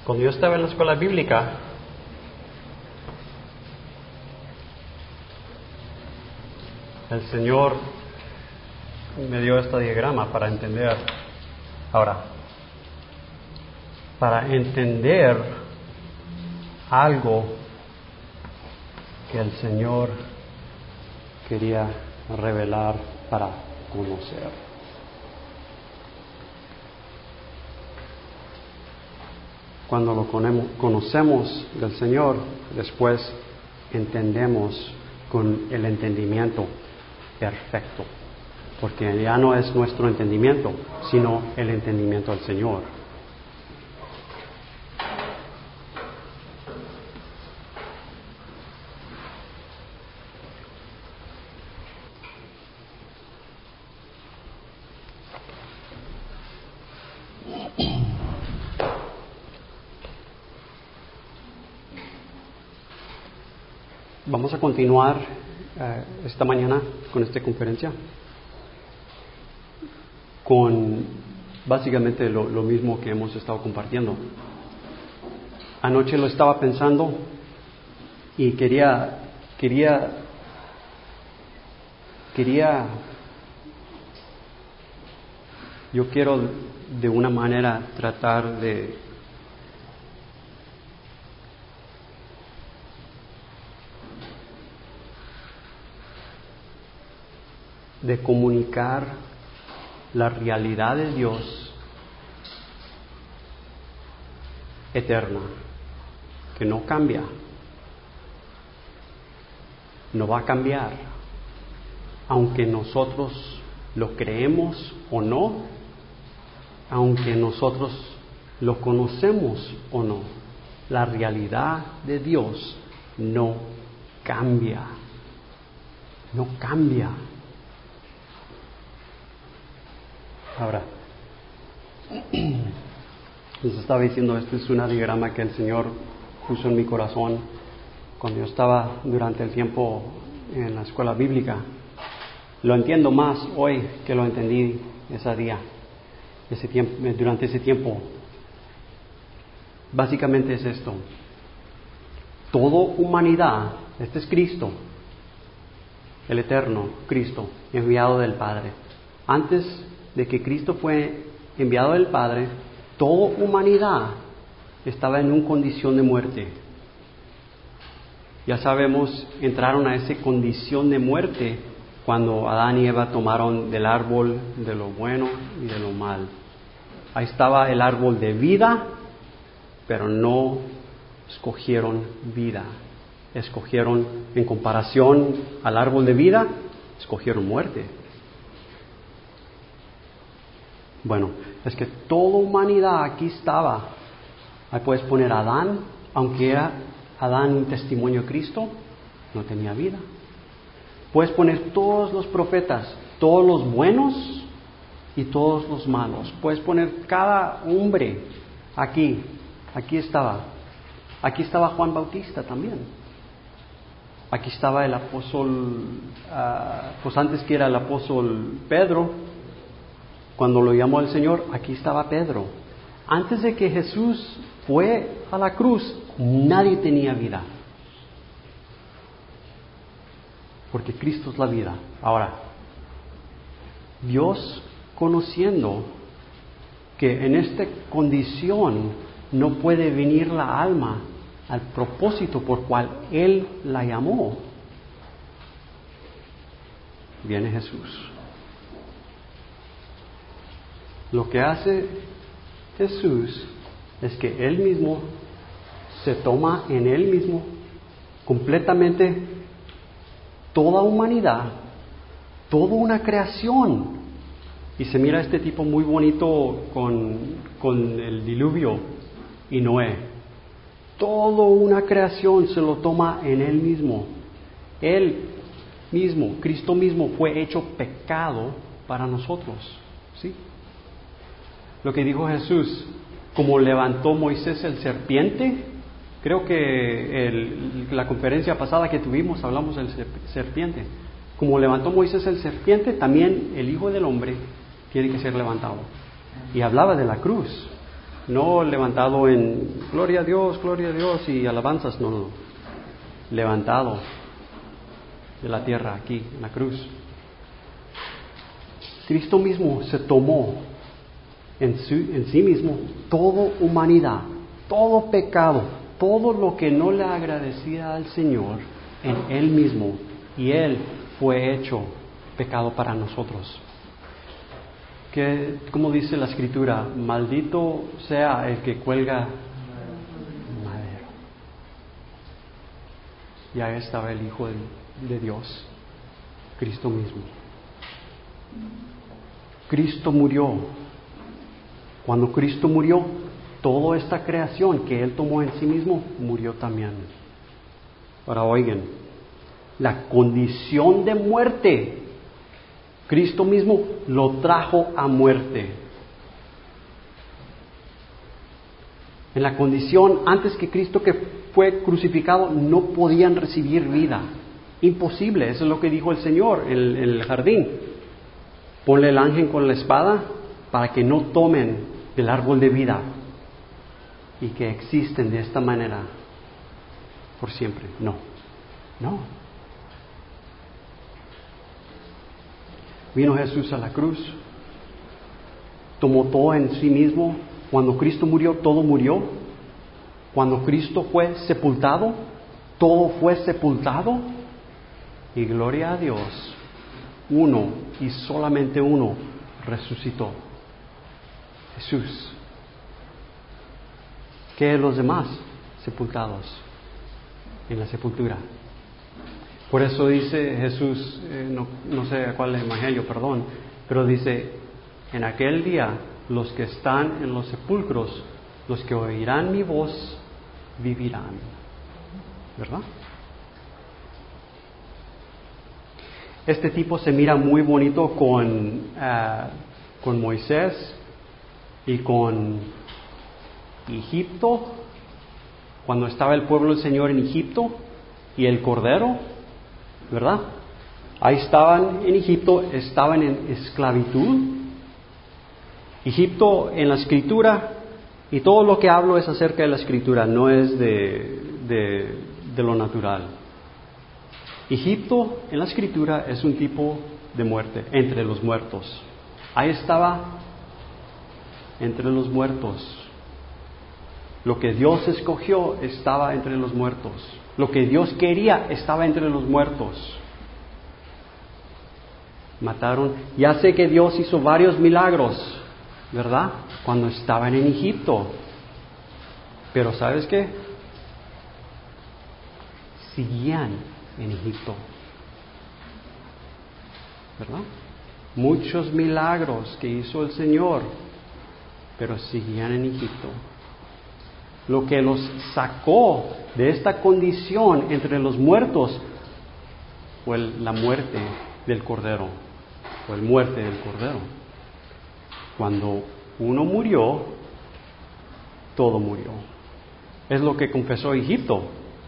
Cuando yo estaba en la escuela bíblica, el Señor me dio este diagrama para entender. Ahora, para entender algo que el Señor quería revelar para conocer. Cuando lo conocemos del Señor, después entendemos con el entendimiento perfecto, porque ya no es nuestro entendimiento, sino el entendimiento del Señor. Vamos a continuar esta mañana con esta conferencia con básicamente lo mismo que hemos estado compartiendo. Anoche lo estaba pensando y quería yo quiero de una manera tratar de comunicar la realidad de Dios eterna, que no cambia, no va a cambiar, aunque nosotros lo creemos o no, aunque nosotros lo conocemos o no, la realidad de Dios no cambia, no cambia. Ahora, les estaba diciendo, este es un diagrama que el Señor puso en mi corazón cuando yo estaba durante el tiempo en la escuela bíblica. Lo entiendo más hoy que lo entendí durante ese tiempo. Básicamente es esto: toda humanidad, este es Cristo, el eterno Cristo, enviado del Padre. Antes de que Cristo fue enviado del Padre, toda humanidad estaba en una condición de muerte. Ya sabemos, entraron a esa condición de muerte cuando Adán y Eva tomaron del árbol de lo bueno y de lo mal. Ahí estaba el árbol de vida, pero no escogieron vida. Escogieron, en comparación al árbol de vida, escogieron muerte. Bueno, es que toda humanidad aquí estaba. Ahí puedes poner a Adán, aunque era Adán un testimonio de Cristo, no tenía vida. Puedes poner todos los profetas, todos los buenos y todos los malos. Puedes poner cada hombre aquí estaba. Aquí estaba Juan Bautista también. Aquí estaba el apóstol, pues antes que era el apóstol Pedro. Cuando lo llamó el Señor, aquí estaba Pedro. Antes de que Jesús fue a la cruz, nadie tenía vida. Porque Cristo es la vida. Ahora, Dios, conociendo que en esta condición no puede venir la alma al propósito por cual Él la llamó, viene Jesús. Lo que hace Jesús es que Él mismo se toma en Él mismo completamente toda humanidad, toda una creación. Y se mira este tipo muy bonito con el diluvio y Noé. Toda una creación se lo toma en Él mismo. Él mismo, Cristo mismo, fue hecho pecado para nosotros. ¿Sí? Lo que dijo Jesús, como levantó Moisés el serpiente, creo que la conferencia pasada que tuvimos hablamos del serpiente. Como levantó Moisés el serpiente, también el Hijo del Hombre tiene que ser levantado. Y hablaba de la cruz. No levantado en gloria a Dios y alabanzas, no. Levantado de la tierra aquí, en la cruz. Cristo mismo se tomó en sí mismo toda humanidad, todo pecado, todo lo que no le agradecía al Señor en Él mismo, y Él fue hecho pecado para nosotros. Que, como dice la Escritura, maldito sea el que cuelga madero. Ya estaba el Hijo de Dios, Cristo mismo. Cristo murió. Cuando Cristo murió, toda esta creación que Él tomó en sí mismo murió también. Ahora oigan, la condición de muerte, Cristo mismo lo trajo a muerte. En la condición antes que Cristo que fue crucificado no podían recibir vida. Imposible, eso es lo que dijo el Señor en el jardín. Ponle el ángel con la espada para que no tomen del árbol de vida y que existen de esta manera por siempre. No. Vino Jesús a la cruz, tomó todo en sí mismo. Cuando Cristo murió, todo murió. Cuando Cristo fue sepultado, todo fue sepultado. Y gloria a Dios, uno y solamente uno resucitó: Jesús. ¿Qué los demás? Sepultados en la sepultura. Por eso dice Jesús, no sé a cuál evangelio, perdón, pero dice, en aquel día los que están en los sepulcros, los que oirán mi voz, vivirán. ¿Verdad? Este tipo se mira muy bonito con Moisés y con Egipto, cuando estaba el pueblo del Señor en Egipto y el Cordero, ¿verdad? Ahí estaban en Egipto, estaban en esclavitud. Egipto en la Escritura, y todo lo que hablo es acerca de la Escritura, no es de lo natural. Egipto en la Escritura es un tipo de muerte, entre los muertos. Ahí estaba entre los muertos. Lo que Dios escogió estaba entre los muertos. Lo que Dios quería estaba entre los muertos. Mataron. Ya sé que Dios hizo varios milagros, ¿verdad? Cuando estaban en Egipto. Pero ¿sabes qué? Seguían en Egipto, ¿verdad? Muchos milagros que hizo el Señor, pero seguían en Egipto. Lo que los sacó de esta condición entre los muertos fue la muerte del Cordero, fue la muerte del Cordero. Cuando uno murió, todo murió. Es lo que confesó Egipto.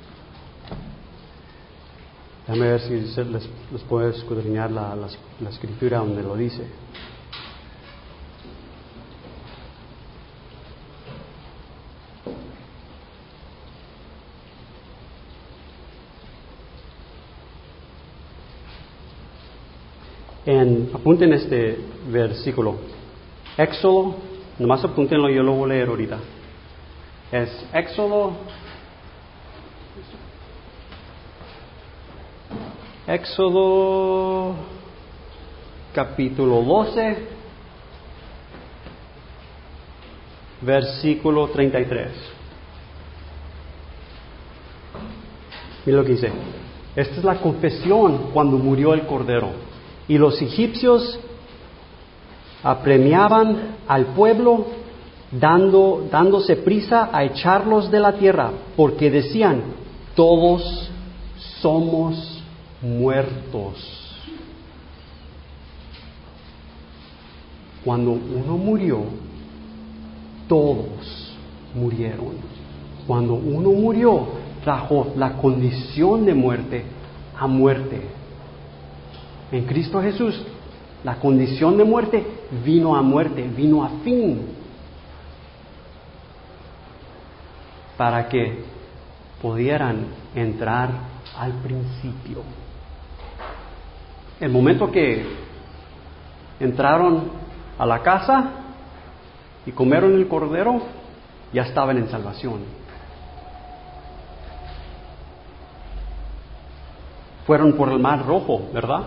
Déjame ver si les puedo escudriñar la Escritura donde lo dice. Apunten este versículo. Éxodo, nomás apúntenlo, yo lo voy a leer ahorita. Es Éxodo capítulo 12, versículo 33. Mira lo que dice. Esta es la confesión cuando murió el Cordero. Y los egipcios apremiaban al pueblo dándose prisa a echarlos de la tierra, porque decían, todos somos muertos. Cuando uno murió, todos murieron. Cuando uno murió, trajo la condición de muerte a muerte. En Cristo Jesús, la condición de muerte vino a muerte, vino a fin. para que pudieran entrar al principio. El momento que entraron a la casa y comieron el cordero, ya estaban en salvación. Fueron por el mar rojo, ¿verdad?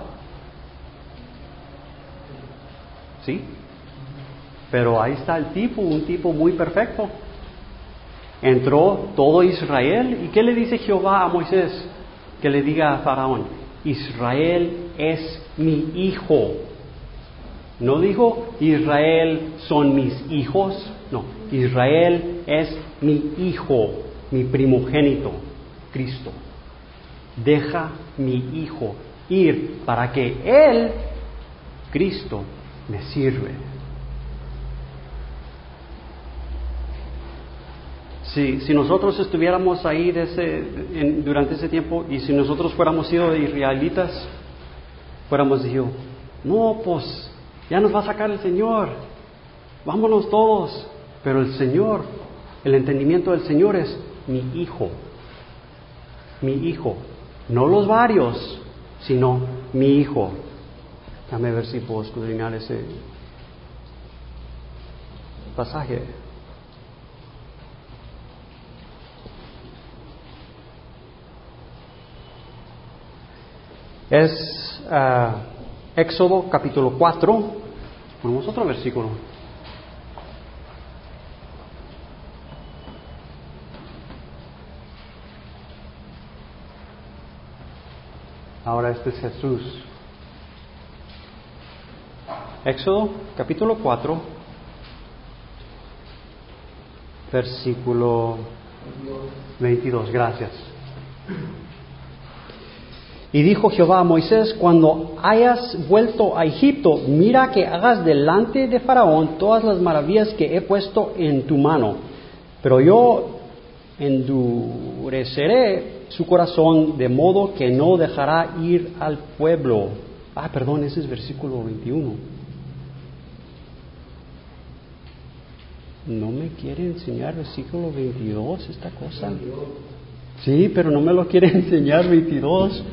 ¿Sí? Pero ahí está el tipo, un tipo muy perfecto. Entró todo Israel. ¿Y qué le dice Jehová a Moisés? Que le diga a Faraón: Israel es mi hijo. No dijo Israel son mis hijos. No, Israel es mi hijo, mi primogénito, Cristo. Deja mi hijo ir para que él, Cristo, me sirve. Si nosotros estuviéramos ahí durante ese tiempo, y si nosotros fuéramos sido israelitas, fuéramos dicho: no, pues ya nos va a sacar el Señor, vámonos todos. Pero el Señor, el entendimiento del Señor es mi hijo, no los varios, sino mi hijo. Déjame ver si puedo escudriñar ese pasaje. Es Éxodo capítulo 4. Ponemos otro versículo. Ahora este es Jesús. Éxodo capítulo 4, versículo 22. Gracias. Y dijo Jehová a Moisés: cuando hayas vuelto a Egipto, mira que hagas delante de Faraón todas las maravillas que he puesto en tu mano. Pero yo endureceré su corazón de modo que no dejará ir al pueblo. Perdón, ese es versículo 21. ¿No me quiere enseñar versículo 22 esta cosa? Sí, pero no me lo quiere enseñar 22.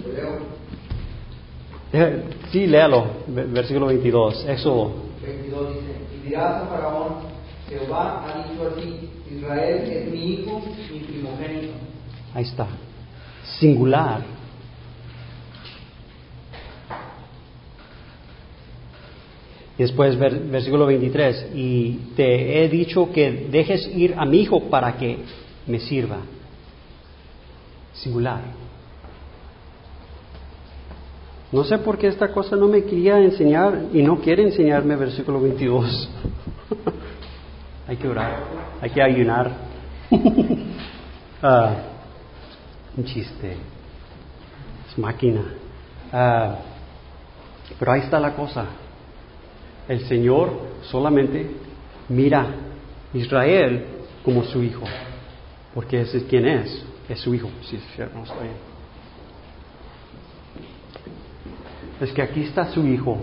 Sí, léalo, versículo 22, Éxodo. 22 dice: y dirás a Faraón: Jehová ha dicho así, Israel es mi hijo, mi primogénito. Ahí está, singular. Después, versículo 23, y te he dicho que dejes ir a mi hijo para que me sirva. Singular. No sé por qué esta cosa no me quería enseñar y no quiere enseñarme versículo 22. Hay que orar, hay que ayunar. Un chiste, es máquina. Pero ahí está la cosa. El Señor solamente mira a Israel como su hijo, porque ese es quien es su hijo. Sí, no está bien. Es que aquí está su hijo.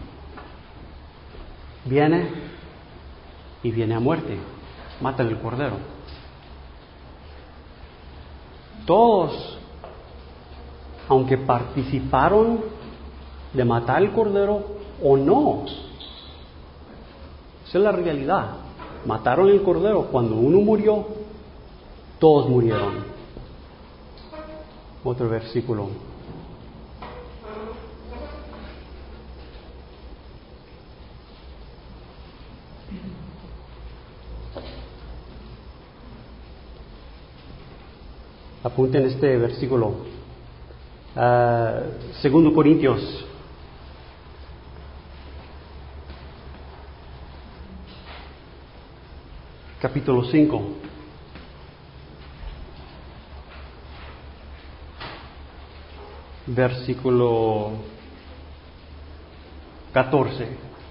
Viene a muerte, mata el cordero. Todos, aunque participaron de matar el cordero o no, esa es la realidad. Mataron el cordero. Cuando uno murió, todos murieron. Otro versículo. Apunten este versículo. 2 Corintios. Capítulo 5. Versículo 14.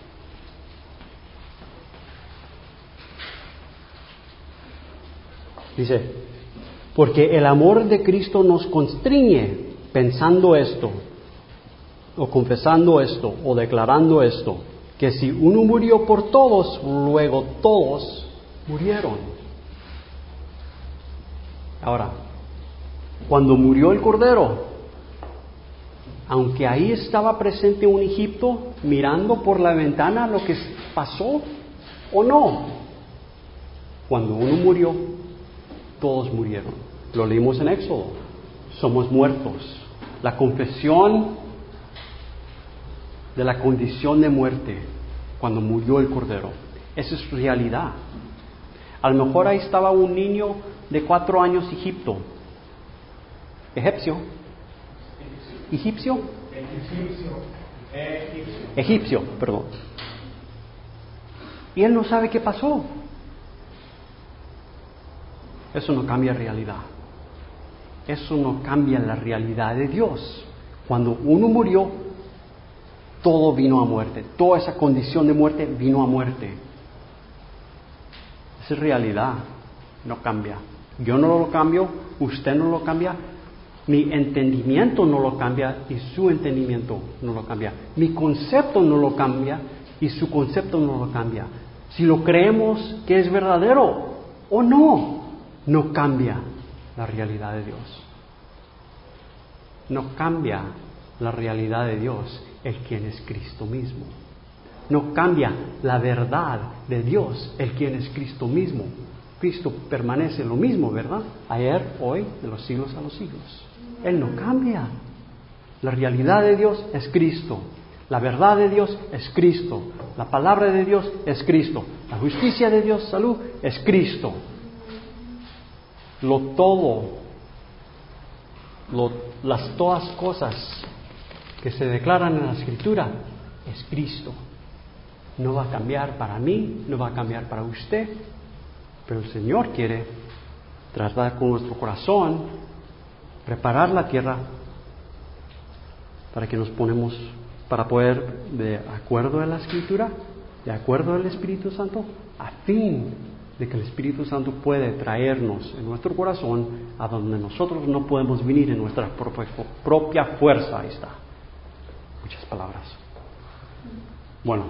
Dice: porque el amor de Cristo nos constriñe, pensando esto, o confesando esto, o declarando esto, que si uno murió por todos, luego todos murieron. Ahora, cuando murió el cordero, aunque ahí estaba presente un Egipto mirando por la ventana lo que pasó, ¿o no? Cuando uno murió, todos murieron. Lo leímos en Éxodo. Somos muertos. La confesión de la condición de muerte cuando murió el cordero. Esa es realidad. A lo mejor ahí estaba un niño de 4 años egipcio. Egipcio, perdón. Y él no sabe qué pasó. Eso no cambia realidad. Eso no cambia la realidad de Dios. Cuando uno murió, todo vino a muerte. Toda esa condición de muerte vino a muerte. Esa es realidad. No cambia. Yo no lo cambio, usted no lo cambia, mi entendimiento no lo cambia y su entendimiento no lo cambia. Mi concepto no lo cambia y su concepto no lo cambia. Si lo creemos que es verdadero o no, no cambia la realidad de Dios. No cambia la realidad de Dios, el quien es Cristo mismo. No cambia la verdad de Dios, el quien es Cristo mismo. Cristo permanece lo mismo, ¿verdad? Ayer, hoy, de los siglos a los siglos. Él no cambia. La realidad de Dios es Cristo. La verdad de Dios es Cristo. La palabra de Dios es Cristo. La justicia de Dios, salud, es Cristo. Todas cosas que se declaran en la Escritura es Cristo. No va a cambiar para mí, no va a cambiar para usted, pero el Señor quiere tratar con nuestro corazón, preparar la tierra para que nos ponemos, para poder, de acuerdo a la Escritura, de acuerdo al Espíritu Santo, a fin de que el Espíritu Santo puede traernos en nuestro corazón a donde nosotros no podemos venir en nuestra propia fuerza. Ahí está. Muchas palabras. Bueno,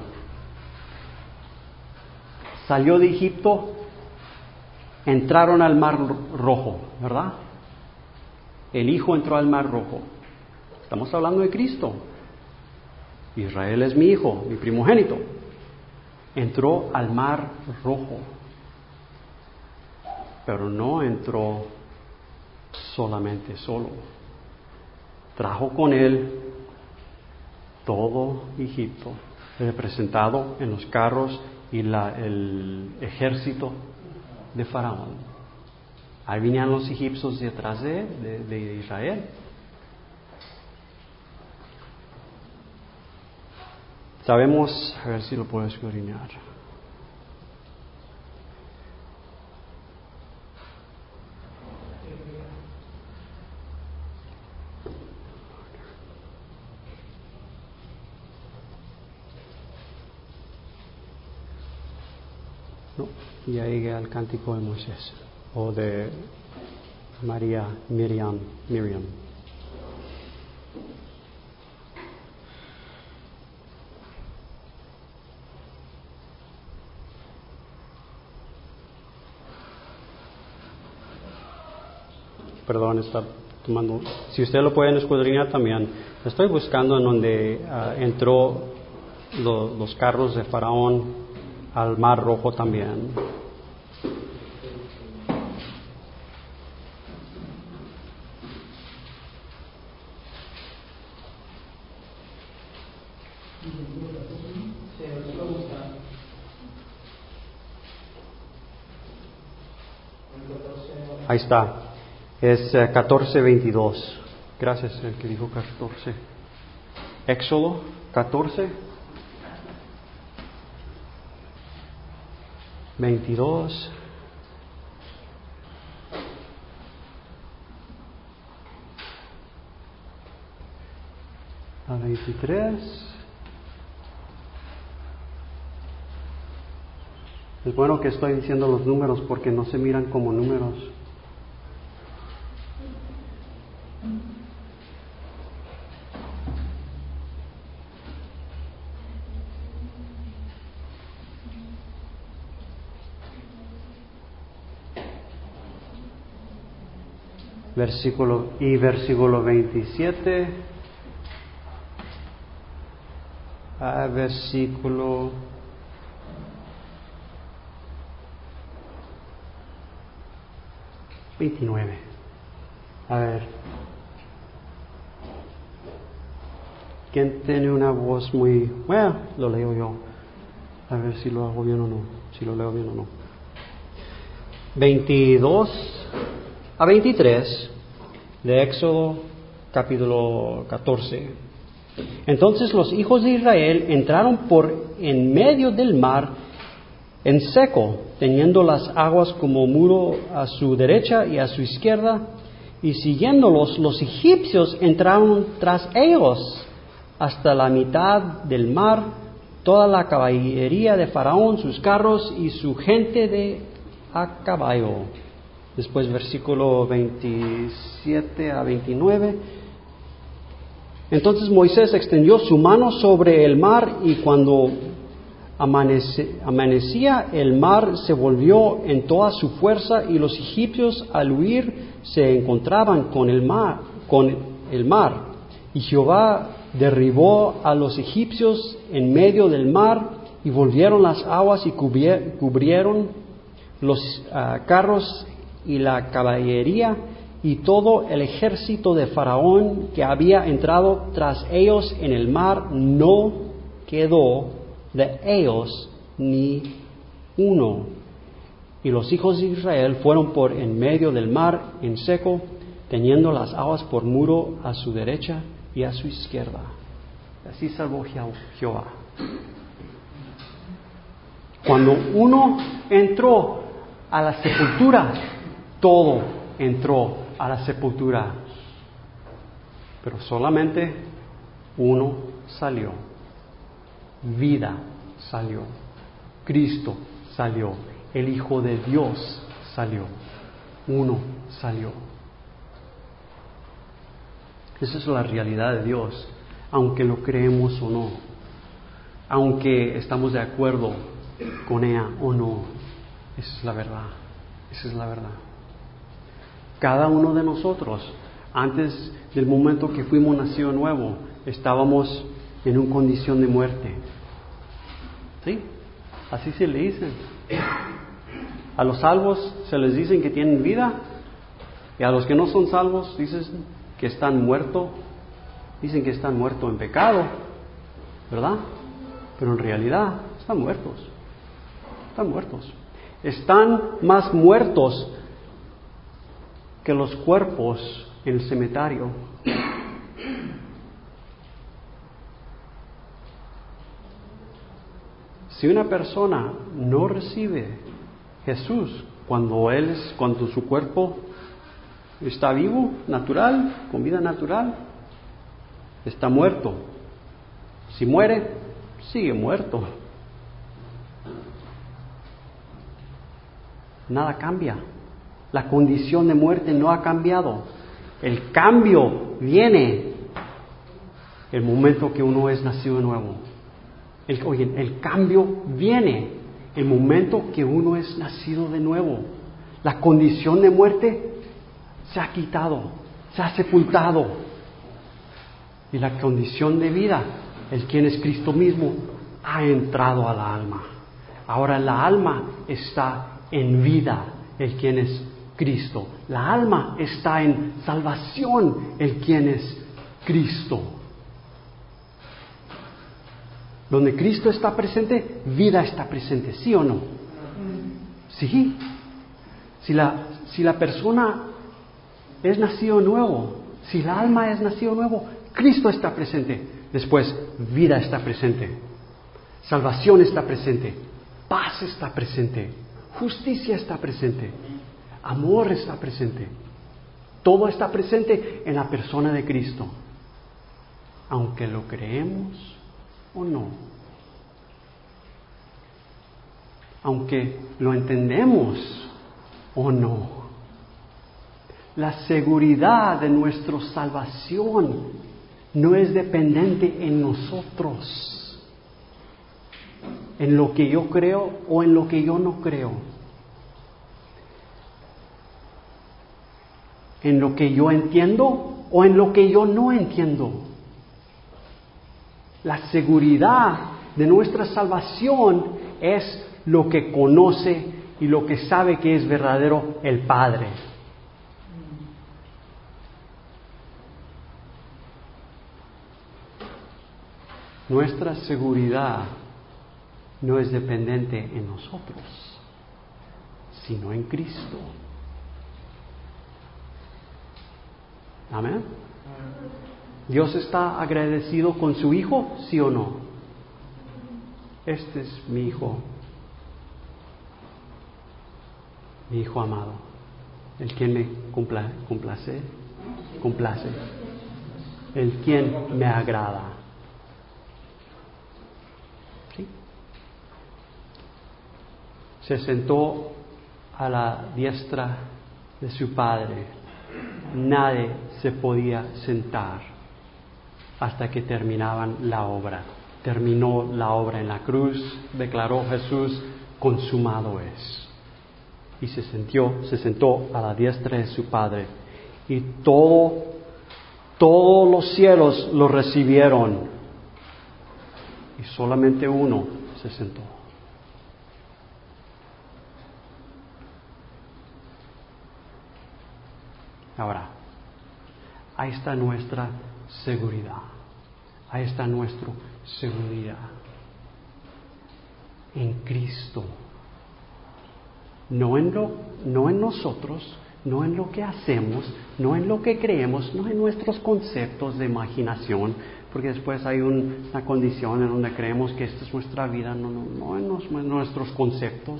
salió de Egipto, entraron al Mar Rojo, ¿verdad? El Hijo entró al Mar Rojo. Estamos hablando de Cristo. Israel es mi hijo, mi primogénito. Entró al Mar Rojo. Pero no entró solamente solo. Trajo con él todo Egipto, representado en los carros y el ejército de Faraón. Ahí venían los egipcios detrás de Israel. Sabemos, a ver si lo puedo escudriñar. No, ya llegué al cántico de Moisés o de Miriam. Perdón, está tomando. Si ustedes lo pueden escudriñar también. Estoy buscando en donde entró los carros de Faraón al Mar Rojo también. Ahí está. Es 14:22. Gracias, el que dijo 14. Éxodo 14:22. A 23. Es bueno que estoy diciendo los números porque no se miran como números. versículo 27, versículo 29. A ver. ¿Quién tiene una voz muy... Bueno, lo leo yo. A ver si lo hago bien o no. Si lo leo bien o no. 22 a 23 de Éxodo capítulo 14. Entonces los hijos de Israel entraron por en medio del mar en seco, teniendo las aguas como muro a su derecha y a su izquierda, y siguiéndolos los egipcios entraron tras ellos hasta la mitad del mar, toda la caballería de Faraón, sus carros y su gente a caballo. Después versículo 27 a 29. Entonces Moisés extendió su mano sobre el mar, y cuando amanecía el mar se volvió en toda su fuerza, y los egipcios al huir se encontraban con el mar. Y Jehová derribó a los egipcios en medio del mar, y volvieron las aguas y cubrieron los carros y la caballería, y todo el ejército de Faraón que había entrado tras ellos en el mar, no quedó de ellos ni uno. Y los hijos de Israel fueron por en medio del mar en seco, teniendo las aguas por muro a su derecha y a su izquierda. Así salvó Jehová. Cuando uno entró a la sepultura, todo entró a la sepultura, pero solamente uno salió. Vida salió. Cristo salió. El Hijo de Dios salió. Uno salió. Esa es la realidad de Dios, aunque lo creemos o no, aunque estamos de acuerdo con ella o no. Esa es la verdad. Esa es la verdad. Cada uno de nosotros, antes del momento que fuimos nacido nuevo, estábamos en una condición de muerte. ¿Sí? Así se le dicen. A los salvos se les dicen que tienen vida, y a los que no son salvos dicen que están muertos. Dicen que están muertos en pecado, ¿verdad? Pero en realidad están muertos. Están muertos. Están más muertos que los cuerpos en el cementerio. Si una persona no recibe Jesús cuando su cuerpo está vivo, natural, con vida natural, está muerto. Si muere, sigue muerto. Nada cambia. La condición de muerte no ha cambiado. El cambio viene el momento que uno es nacido de nuevo. El cambio viene el momento que uno es nacido de nuevo. La condición de muerte se ha quitado, se ha sepultado. Y la condición de vida, el quien es Cristo mismo, ha entrado a la alma. Ahora la alma está en vida, el quien es Cristo. La alma está en salvación, el quien es Cristo. Donde Cristo está presente, vida está presente, ¿sí o no? Sí. Si la persona es nacido nuevo, si la alma es nacido nuevo, Cristo está presente. Después, vida está presente. Salvación está presente. Paz está presente. Justicia está presente. Amor está presente. Todo está presente en la persona de Cristo. Aunque lo creemos o no. Aunque lo entendemos o no. La seguridad de nuestra salvación no es dependiente en nosotros, en lo que yo creo o en lo que yo no creo. ¿En lo que yo entiendo o en lo que yo no entiendo? La seguridad de nuestra salvación es lo que conoce y lo que sabe que es verdadero el Padre. Nuestra seguridad no es dependiente en nosotros, sino en Cristo. Amén. ¿Dios está agradecido con su Hijo, sí o no? Este es mi Hijo amado, el quien me complace, el quien me agrada. ¿Sí? Se sentó a la diestra de su Padre. Nadie se podía sentar hasta que terminaban la obra. Terminó la obra en la cruz, declaró Jesús, consumado es. Y se sentó a la diestra de su Padre. Y todos los cielos lo recibieron. Y solamente uno se sentó. Ahora, ahí está nuestra seguridad. Ahí está nuestra seguridad. En Cristo. No en nosotros, no en lo que hacemos, no en lo que creemos, no en nuestros conceptos de imaginación, porque después hay una condición en donde creemos que esta es nuestra vida, no en nuestros conceptos,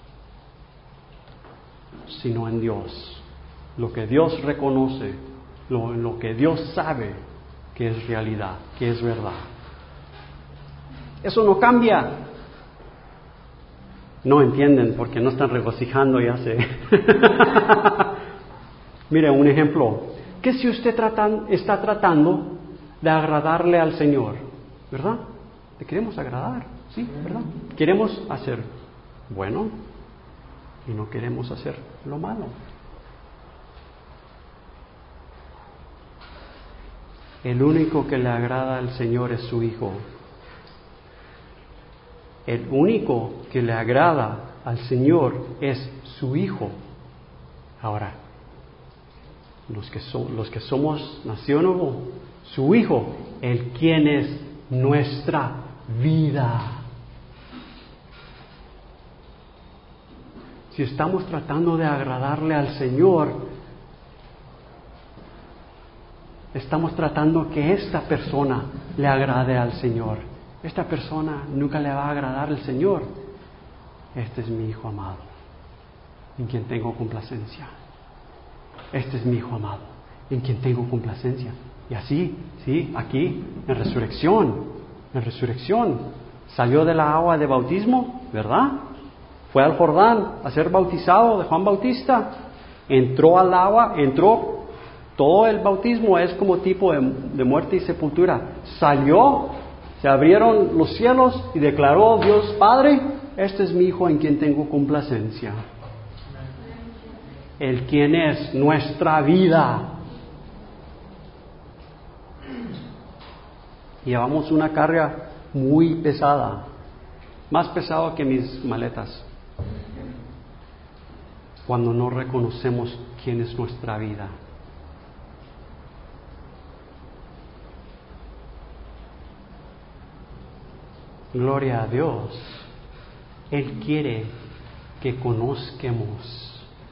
sino en Dios. Lo que Dios reconoce, lo que Dios sabe que es realidad, que es verdad. Eso no cambia. No entienden porque no están regocijando, ya sé. Mire, un ejemplo. ¿Qué si usted está tratando de agradarle al Señor? ¿Verdad? Le queremos agradar, ¿sí? ¿Verdad? Queremos hacer bueno y no queremos hacer lo malo. El único que le agrada al Señor es su Hijo. El único que le agrada al Señor es su Hijo. Ahora, los que somos nación nueva, su Hijo, el quien es nuestra vida. Si estamos tratando de agradarle al Señor, estamos tratando que esta persona le agrade al Señor. Esta persona nunca le va a agradar al Señor. Este es mi Hijo amado, en quien tengo complacencia. Este es mi Hijo amado, en quien tengo complacencia. Y así, sí, aquí, en resurrección, salió de la agua de bautismo, ¿verdad? Fue al Jordán a ser bautizado de Juan Bautista. Entró al agua, todo el bautismo es como tipo de muerte y sepultura. Salió, se abrieron los cielos y declaró Dios Padre, este es mi Hijo en quien tengo complacencia. El quien es nuestra vida. Llevamos una carga muy pesada, más pesada que mis maletas, cuando no reconocemos quién es nuestra vida. Gloria a Dios. Él quiere que conozcamos.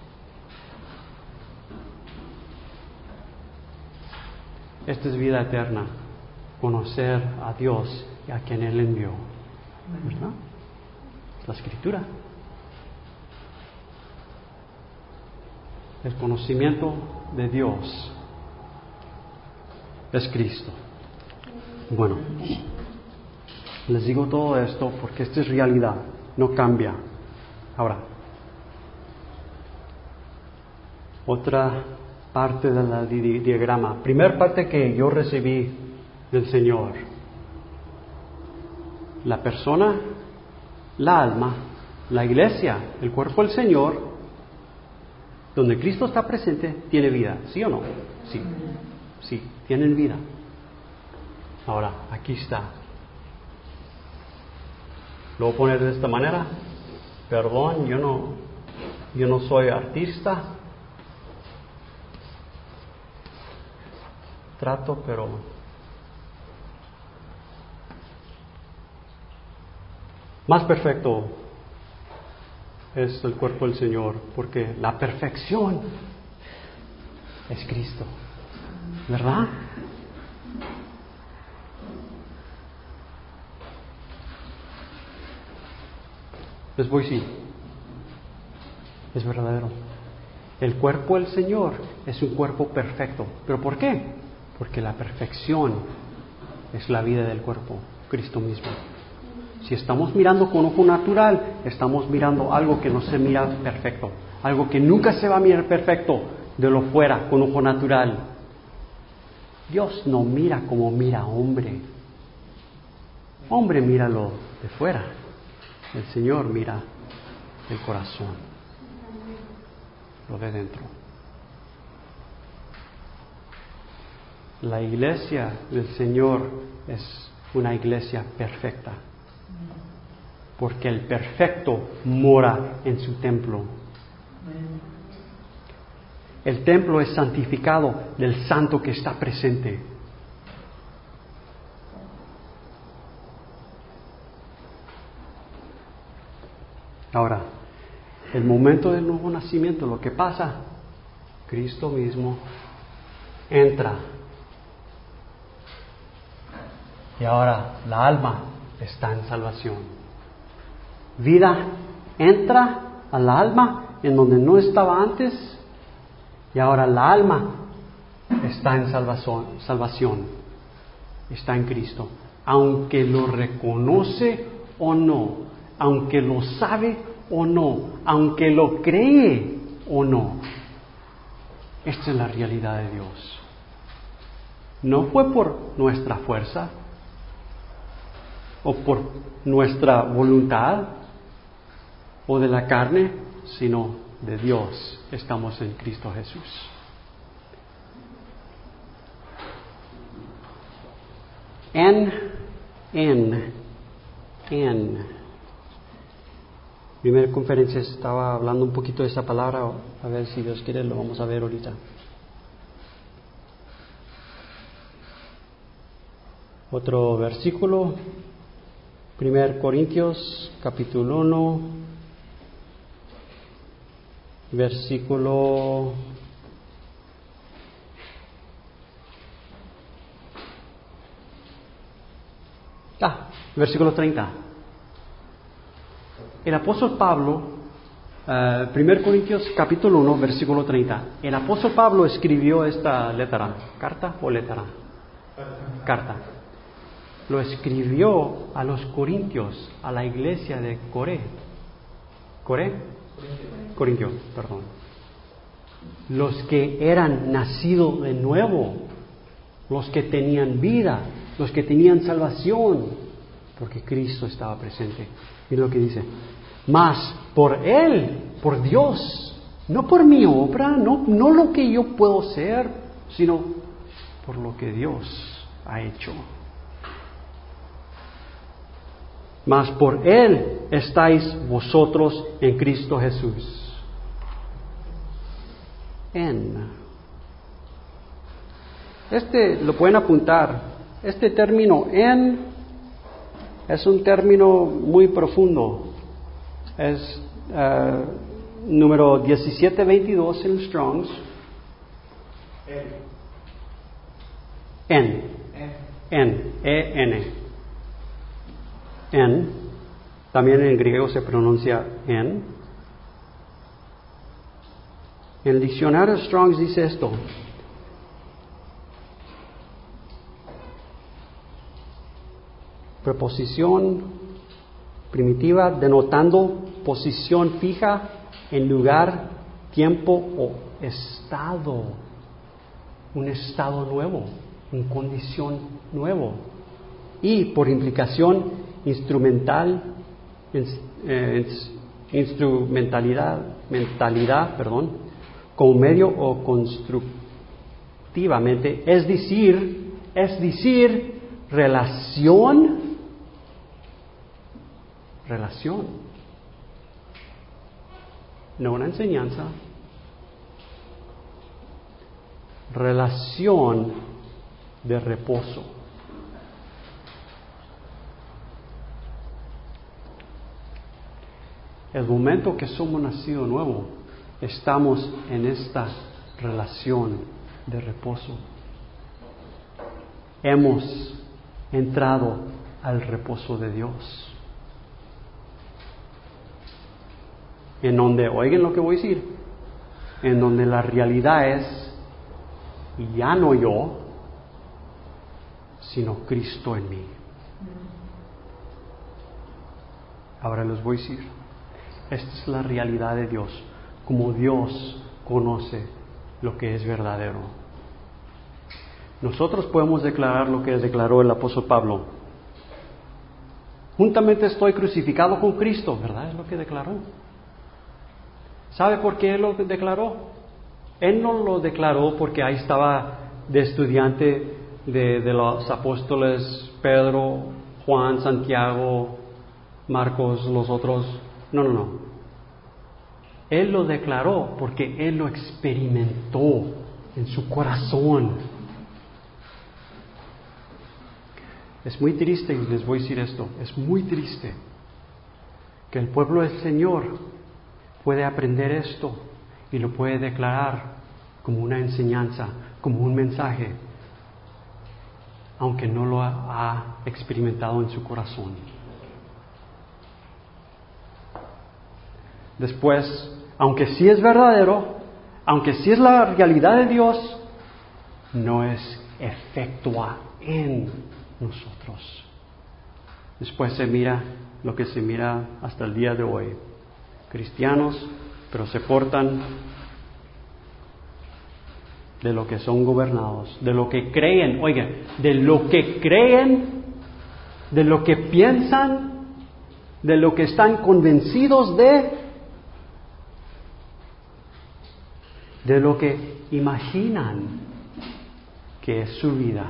Esta es vida eterna, conocer a Dios y a quien Él envió. ¿Verdad? Es la Escritura. El conocimiento de Dios es Cristo. Bueno, les digo todo esto porque esta es realidad, no cambia. Ahora, otra parte del diagrama. Primer parte que yo recibí del Señor. La persona, la alma, la iglesia, el cuerpo del Señor, Donde Cristo está presente, tiene vida, ¿sí o no? Sí, sí, tienen vida. Ahora, aquí está. Lo voy a poner de esta manera. Perdón, yo no soy artista. Trato, pero más perfecto es el cuerpo del Señor, porque la perfección es Cristo, ¿verdad? Les voy a decir, es verdadero. El cuerpo del Señor es un cuerpo perfecto. ¿Pero por qué? Porque la perfección es la vida del cuerpo, Cristo mismo. Si estamos mirando con ojo natural, estamos mirando algo que no se mira perfecto, algo que nunca se va a mirar perfecto de lo fuera, con ojo natural. Dios no mira como mira hombre. Hombre mira lo de fuera. El Señor mira el corazón, lo de dentro. La iglesia del Señor es una iglesia perfecta, porque el perfecto mora en su templo. El templo es santificado del santo que está presente. Ahora, el momento del nuevo nacimiento, lo que pasa, Cristo mismo entra. Y ahora la alma está en salvación. Vida entra a la alma en donde no estaba antes, y ahora la alma está en salvación. Está en Cristo. Aunque lo reconoce o no, aunque lo sabe o no, aunque lo cree o no. Esta es la realidad de Dios. No fue por nuestra fuerza o por nuestra voluntad o de la carne, sino de Dios. Estamos en Cristo Jesús. En. Primera conferencia estaba hablando un poquito de esa palabra, a ver si Dios quiere lo vamos a ver ahorita. Otro versículo, 1 Corintios capítulo 1, versículo versículo 30. El apóstol Pablo, 1 Corintios capítulo 1, versículo 30. El apóstol Pablo escribió esta letra, ¿carta o letra? Carta. Lo escribió a los corintios, a la iglesia de Corintio, perdón. Los que eran nacidos de nuevo, los que tenían vida, los que tenían salvación, porque Cristo estaba presente. Mira lo que dice: mas por Él, por Dios, no por mi obra, no lo que yo puedo ser, sino por lo que Dios ha hecho. Mas por Él estáis vosotros en Cristo Jesús. Lo pueden apuntar. Este término es un término muy profundo. Es número 1722 en Strong's. En. También en griego se pronuncia en. En el diccionario Strong's dice esto: preposición primitiva denotando posición fija en lugar, tiempo o estado. Un estado nuevo, una condición nuevo. Y por implicación mentalidad, como medio o constructivamente, es decir, relación, no una enseñanza, relación de reposo. El momento que somos nacido nuevo, estamos en esta relación de reposo. Hemos entrado al reposo de Dios. En donde, oigan lo que voy a decir, en donde la realidad es, ya no yo, sino Cristo en mí. Ahora les voy a decir, esta es la realidad de Dios, como Dios conoce lo que es verdadero. Nosotros podemos declarar lo que declaró el apóstol Pablo. Juntamente estoy crucificado con Cristo, ¿verdad? Es lo que declaró. ¿Sabe por qué él lo declaró? Él no lo declaró porque ahí estaba de estudiante de los apóstoles Pedro, Juan, Santiago, Marcos, los otros. No. Él lo declaró porque él lo experimentó en su corazón. Es muy triste, y les voy a decir esto, es muy triste que el pueblo del Señor puede aprender esto y lo puede declarar como una enseñanza, como un mensaje, aunque no lo ha experimentado en su corazón. Después, aunque sí es verdadero, aunque sí es la realidad de Dios, no es efectua en nosotros. Después se mira lo que se mira hasta el día de hoy. Cristianos, pero se portan de lo que son gobernados, de lo que creen, oigan, de lo que creen, de lo que piensan, de lo que están convencidos de lo que imaginan que es su vida,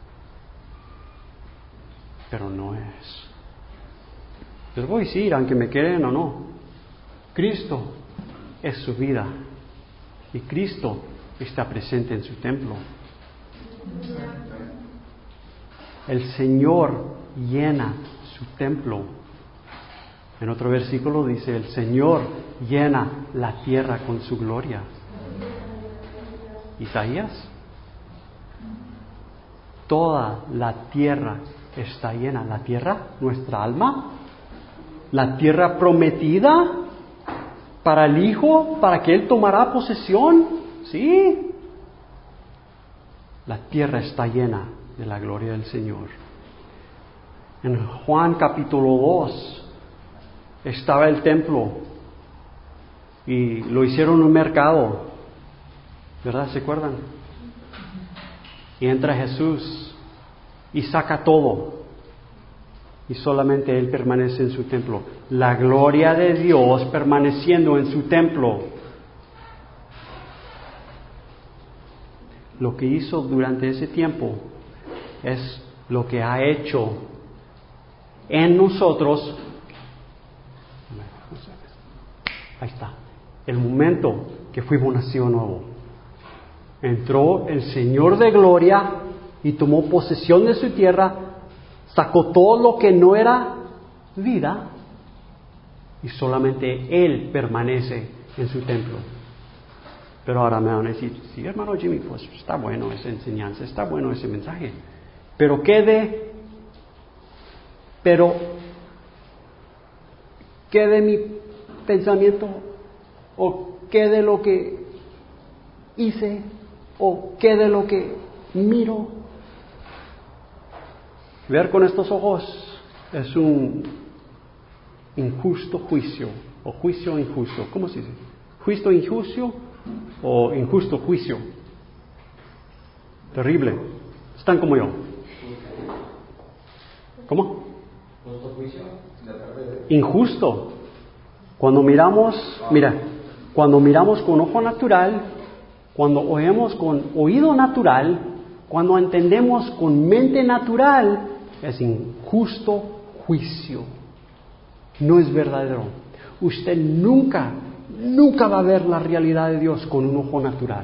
pero no es. Les voy a decir, aunque me queden o no, Cristo es su vida y Cristo está presente en su templo. El Señor llena su templo. En otro versículo dice, el Señor llena la tierra con su gloria. Isaías, toda la tierra está llena. La tierra, nuestra alma, la tierra prometida para el Hijo, para que Él tomará posesión. Sí, la tierra está llena de la gloria del Señor. En Juan capítulo 2 estaba el templo y lo hicieron un mercado, ¿verdad? ¿Se acuerdan? Y entra Jesús y saca todo y solamente Él permanece en su templo. La gloria de Dios permaneciendo en su templo. Lo que hizo durante ese tiempo es lo que ha hecho en nosotros. Ahí está. El momento que fuimos nacido nuevo. Entró el Señor de gloria y tomó posesión de su tierra, sacó todo lo que no era vida y solamente Él permanece en su templo. Pero ahora me van a decir, sí, hermano Jimmy, pues está bueno esa enseñanza, está bueno ese mensaje. Pero ¿qué de mi pensamiento? ¿O qué de lo que hice? ¿O qué de lo que miro? Ver con estos ojos es un injusto juicio, o juicio injusto. ¿Cómo se dice? ¿Juicio injusto o injusto juicio? Terrible. Están como yo. ¿Cómo? ¿Justo juicio? Injusto. Cuando miramos, mira, cuando miramos con ojo natural, cuando oímos con oído natural, cuando entendemos con mente natural, es injusto juicio. No es verdadero. Usted nunca va a ver la realidad de Dios con un ojo natural.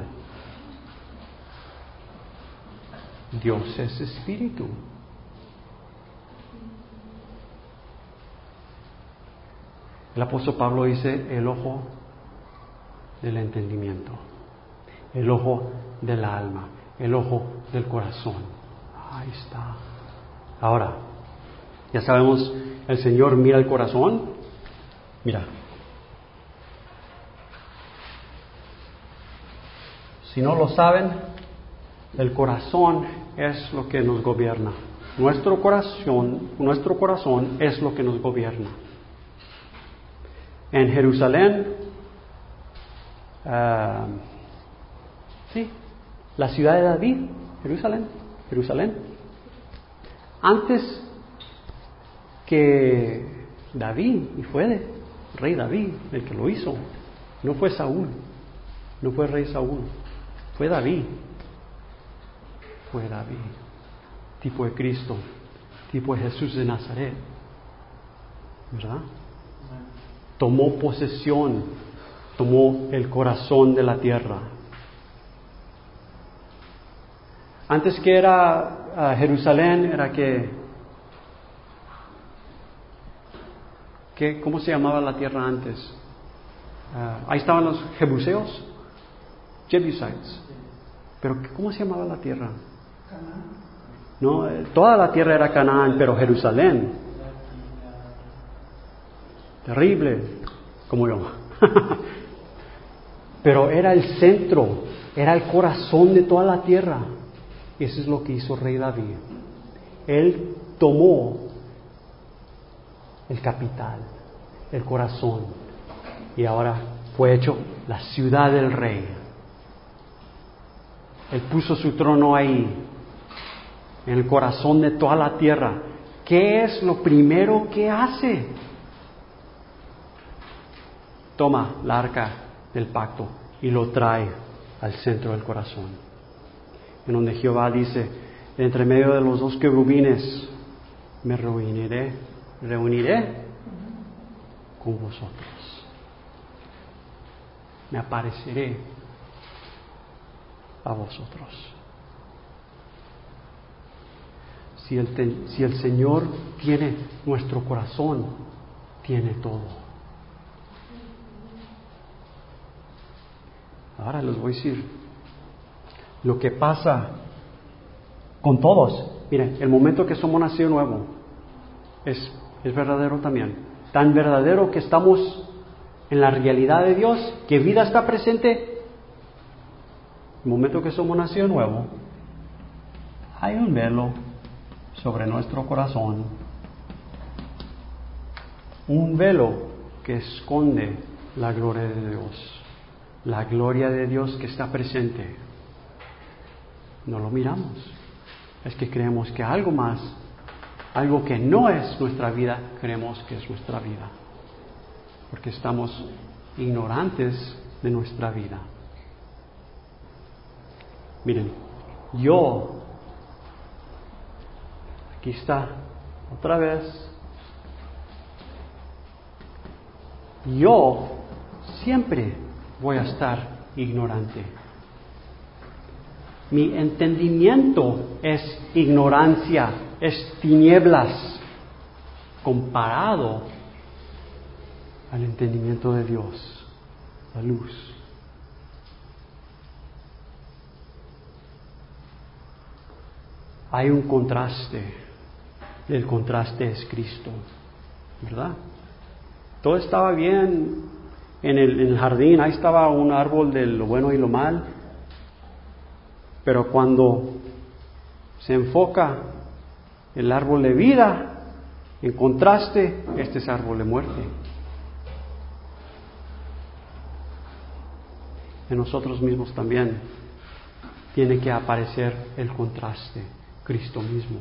Dios es espíritu. El apóstol Pablo dice el ojo del entendimiento, el ojo del alma, el ojo del corazón. Ahí está. Ahora, ya sabemos, el Señor mira el corazón. Mira. Si no lo saben, el corazón es lo que nos gobierna. Nuestro corazón es lo que nos gobierna. En Jerusalén, la ciudad de David, Jerusalén. Antes que David, y fue rey David el que lo hizo, no fue Saúl, no fue rey Saúl, fue David, tipo de Cristo, tipo de Jesús de Nazaret, ¿verdad? Tomó posesión, tomó el corazón de la tierra. Antes que era Jerusalén, era ¿cómo se llamaba la tierra antes? Ahí estaban los jebuseos, Jebusites. Pero ¿cómo se llamaba la tierra? No, toda la tierra era Canaán, pero Jerusalén. Terrible, como yo. Pero era el centro, era el corazón de toda la tierra. Y eso es lo que hizo rey David. Él tomó el capital, el corazón, y ahora fue hecho la ciudad del rey. Él puso su trono ahí, en el corazón de toda la tierra. ¿Qué es lo primero que hace? Toma la arca del pacto y lo trae al centro del corazón, en donde Jehová dice: entre medio de los dos querubines me reuniré con vosotros, me apareceré a vosotros. Si el Señor tiene nuestro corazón, tiene todo. Ahora les voy a decir lo que pasa con todos. Miren, el momento que somos nacido nuevo es verdadero también. Tan verdadero que estamos en la realidad de Dios, que vida está presente. El momento que somos nacido nuevo, hay un velo sobre nuestro corazón. Un velo que esconde la gloria de Dios. La gloria de Dios que está presente. No lo miramos. Es que creemos que algo más, algo que no es nuestra vida, creemos que es nuestra vida. Porque estamos ignorantes de nuestra vida. Miren, aquí está, otra vez. Yo siempre voy a estar ignorante. Mi entendimiento es ignorancia, es tinieblas, comparado al entendimiento de Dios, la luz. Hay un contraste, el contraste es Cristo, ¿verdad? Todo estaba bien en el jardín, ahí estaba un árbol de lo bueno y lo mal, pero cuando se enfoca el árbol de vida, en contraste, este es árbol de muerte. En nosotros mismos también tiene que aparecer el contraste, Cristo mismo.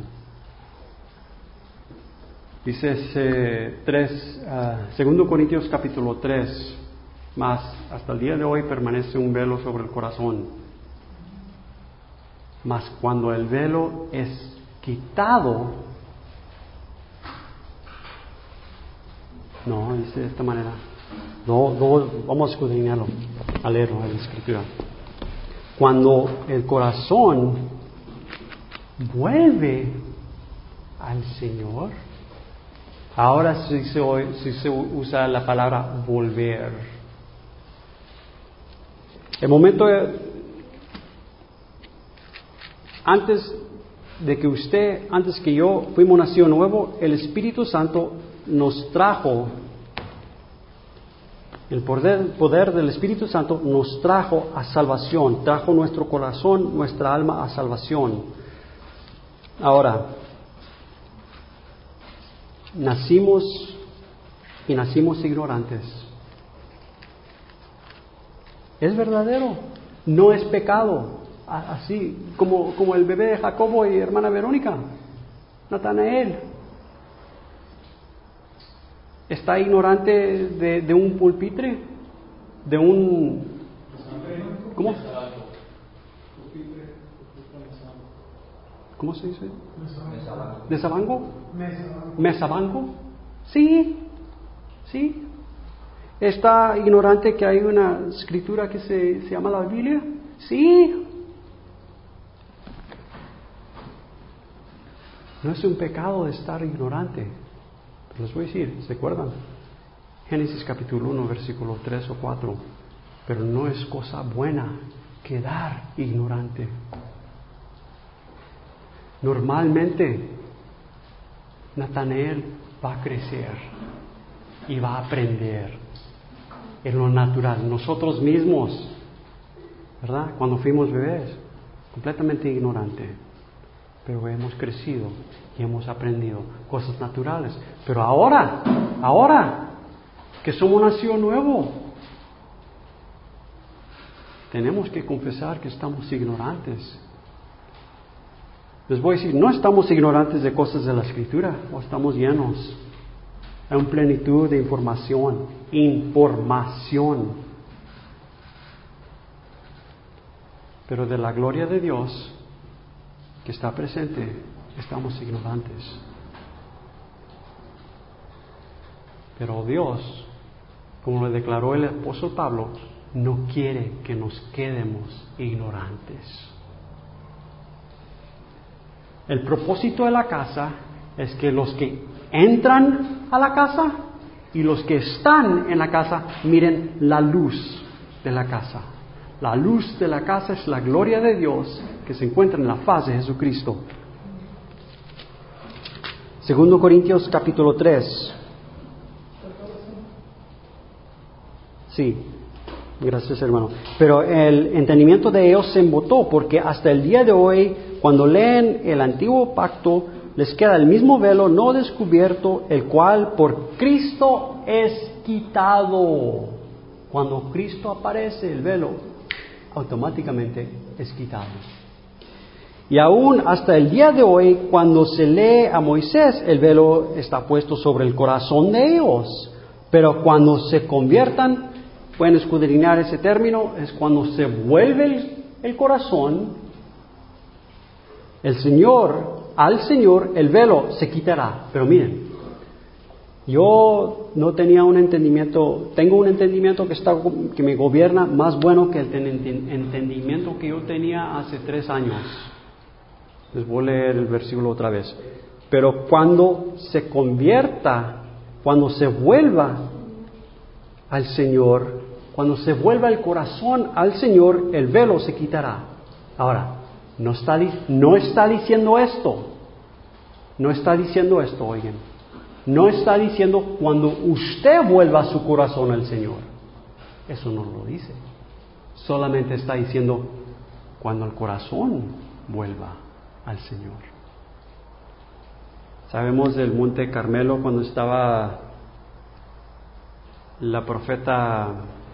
Dice 2 Corintios capítulo 3, Mas hasta el día de hoy permanece un velo sobre el corazón. Mas cuando el velo es quitado, no, dice de esta manera. Vamos a escudriñarlo, a leerlo en la Escritura. Cuando el corazón vuelve al Señor, ahora sí se usa la palabra volver. El momento antes que yo fuimos nacido nuevo, el Espíritu Santo nos trajo, el poder del Espíritu Santo nos trajo a salvación, trajo nuestro corazón, nuestra alma a salvación. Ahora, nacimos ignorantes. Es verdadero, no es pecado. Así como el bebé de Jacobo y hermana Verónica, Natanael. Está ignorante de un pulpitre, de un... ¿Cómo? ¿Cómo se dice? ¿Mesabanco? ¿Mesabanco? Sí. ¿Está ignorante que hay una escritura que se llama la Biblia? Sí. No es un pecado de estar ignorante. Pero les voy a decir, ¿se acuerdan? Génesis capítulo 1, versículo 3 o 4. Pero no es cosa buena quedar ignorante. Normalmente, Natanael va a crecer y va a aprender en lo natural. Nosotros mismos, ¿verdad? Cuando fuimos bebés, completamente ignorante. Pero hemos crecido y hemos aprendido cosas naturales. Pero ahora que somos nacido nuevo, tenemos que confesar que estamos ignorantes. Les voy a decir, no estamos ignorantes de cosas de la Escritura, o estamos llenos. Hay una plenitud de información. Pero de la gloria de Dios que está presente, estamos ignorantes. Pero Dios, como le declaró el apóstol Pablo, no quiere que nos quedemos ignorantes. El propósito de la casa es que los que entran a la casa y los que están en la casa miren la luz de la casa. La luz de la casa es la gloria de Dios que se encuentra en la faz de Jesucristo. 2 Corintios capítulo 3. Sí, gracias hermano. Pero el entendimiento de ellos se embotó, porque hasta el día de hoy, cuando leen el antiguo pacto, les queda el mismo velo no descubierto, el cual por Cristo es quitado. Cuando Cristo aparece, el velo automáticamente es quitado. Y aún hasta el día de hoy, cuando se lee a Moisés, el velo está puesto sobre el corazón de ellos. Pero cuando se conviertan, pueden escudriñar ese término, es cuando se vuelve el corazón, al Señor el velo se quitará. Pero miren, yo no tenía un entendimiento, tengo un entendimiento que me gobierna más bueno que el entendimiento que yo tenía hace 3 años. Les voy a leer el versículo otra vez. Pero cuando se convierta, cuando se vuelva al Señor, cuando se vuelva el corazón al Señor, el velo se quitará. Ahora, no está diciendo esto. No está diciendo esto, oigan. No está diciendo cuando usted vuelva su corazón al Señor. Eso no lo dice. Solamente está diciendo cuando el corazón vuelva al Señor. Sabemos del Monte Carmelo cuando estaba la profeta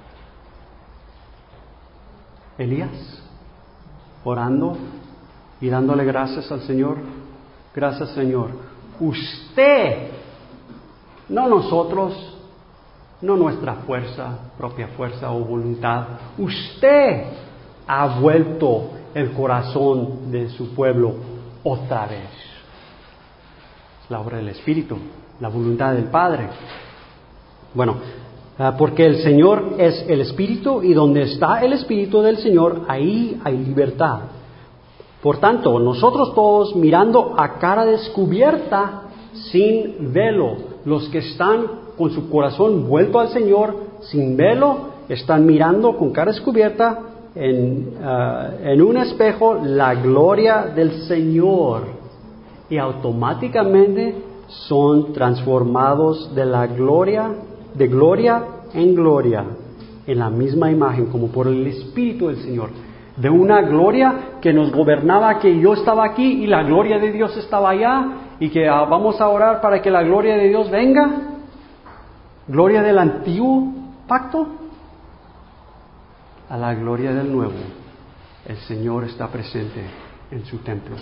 Elías orando y dándole gracias al Señor. Gracias, Señor. Usted, no nosotros, no nuestra propia fuerza o voluntad. Usted ha vuelto el corazón de su pueblo otra vez. Es la obra del Espíritu, la voluntad del Padre. Bueno, porque el Señor es el Espíritu, y donde está el Espíritu del Señor, ahí hay libertad. Por tanto, nosotros todos, mirando a cara descubierta, sin velo, los que están con su corazón vuelto al Señor, sin velo, están mirando con cara descubierta en un espejo la gloria del Señor, y automáticamente son transformados de gloria en gloria, en la misma imagen, como por el Espíritu del Señor. De una gloria que nos gobernaba, que yo estaba aquí y la gloria de Dios estaba allá, y que vamos a orar para que la gloria de Dios venga. Gloria del antiguo pacto a la gloria del nuevo. El Señor está presente en su templo.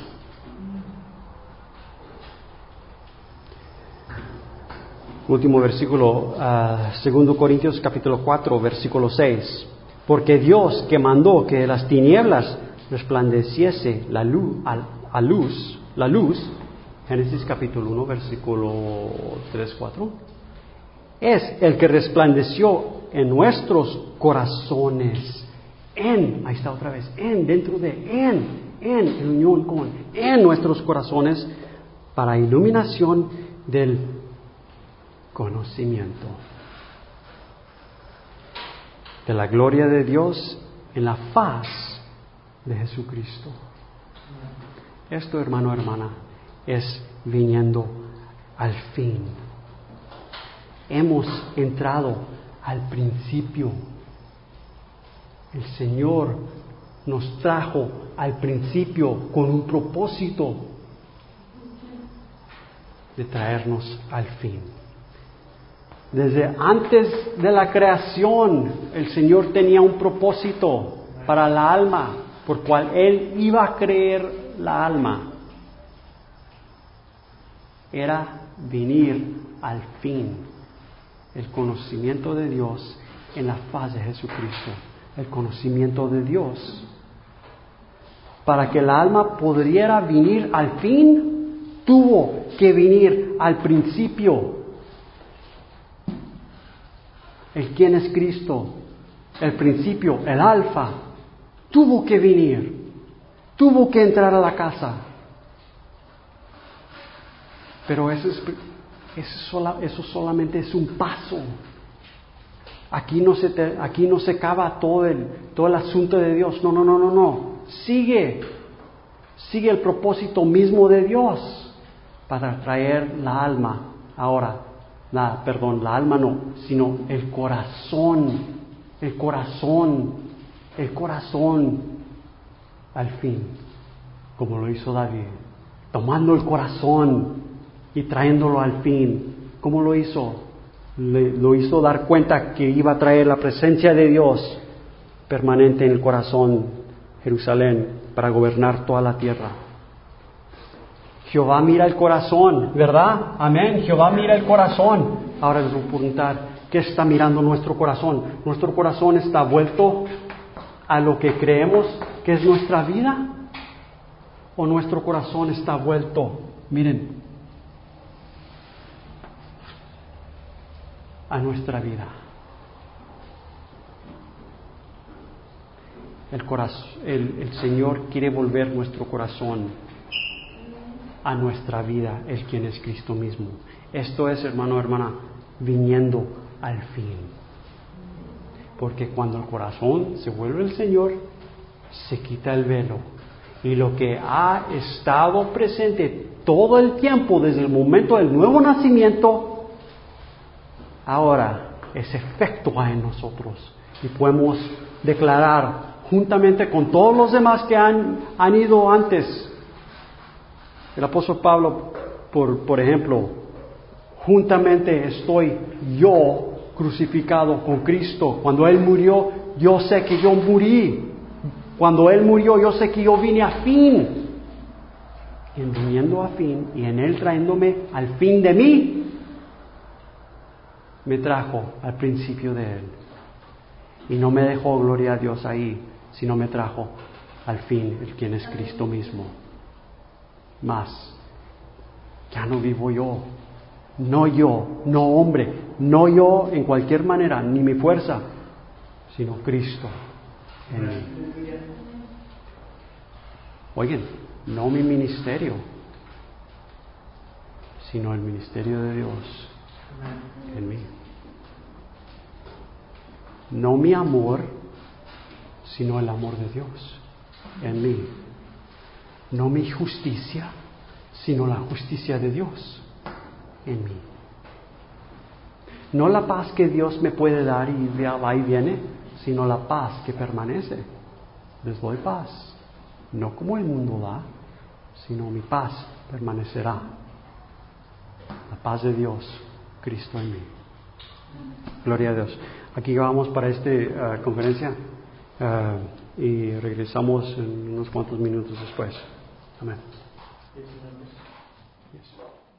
Último versículo, 2 Corintios capítulo 4, versículo 6. Porque Dios, que mandó que de las tinieblas resplandeciese la luz, Génesis capítulo 1, versículo 3, 4, es el que resplandeció en nuestros corazones, ahí está otra vez, en unión con, en nuestros corazones, para iluminación del conocimiento de la gloria de Dios en la faz de Jesucristo. Esto, hermano, hermana, es viniendo al fin. Hemos entrado al principio. El Señor nos trajo al principio con un propósito de traernos al fin. Desde antes de la creación, el Señor tenía un propósito para la alma, por cual Él iba a crear la alma. Era venir al fin, el conocimiento de Dios en la faz de Jesucristo, el conocimiento de Dios. Para que la alma pudiera venir al fin, tuvo que venir al principio. El quién es Cristo, el principio, el alfa, tuvo que venir, tuvo que entrar a la casa. Pero eso solamente es un paso. Aquí no se acaba todo el asunto de Dios. No. Sigue el propósito mismo de Dios para traer la alma. Ahora, la alma no, sino el corazón al fin, como lo hizo David, tomando el corazón y trayéndolo al fin. ¿Cómo lo hizo? Lo hizo dar cuenta que iba a traer la presencia de Dios permanente en el corazón, Jerusalén, para gobernar toda la tierra. Jehová mira el corazón, ¿verdad? Amén. Jehová mira el corazón. Ahora les voy a preguntar, ¿qué está mirando nuestro corazón? ¿Nuestro corazón está vuelto a lo que creemos que es nuestra vida? ¿O nuestro corazón está vuelto, miren, a nuestra vida? El Señor quiere volver nuestro corazón a nuestra vida, el quien es Cristo mismo. Esto es, hermano, hermana, viniendo al fin. Porque cuando el corazón se vuelve el Señor, se quita el velo. Y lo que ha estado presente todo el tiempo, desde el momento del nuevo nacimiento, ahora es efectúa en nosotros. Y podemos declarar, juntamente con todos los demás que han ido antes, el apóstol Pablo, por ejemplo, juntamente estoy yo crucificado con Cristo. Cuando Él murió, yo sé que yo morí. Cuando Él murió, yo sé que yo vine a fin. Y en viniendo a fin, y en Él trayéndome al fin de mí, me trajo al principio de Él. Y no me dejó, gloria a Dios, ahí, sino me trajo al fin, el quien es Cristo mismo. Más, ya no vivo yo, no hombre, no yo en cualquier manera, ni mi fuerza, sino Cristo en mí. Oigan, no mi ministerio, sino el ministerio de Dios en mí. No mi amor, sino el amor de Dios en mí. No mi justicia, sino la justicia de Dios en mí. No la paz que Dios me puede dar y va y viene, sino la paz que permanece. Les doy paz, no como el mundo da, sino mi paz permanecerá. La paz de Dios, Cristo en mí. Gloria a Dios. Aquí vamos para esta conferencia y regresamos en unos cuantos minutos después. Amén. Yes.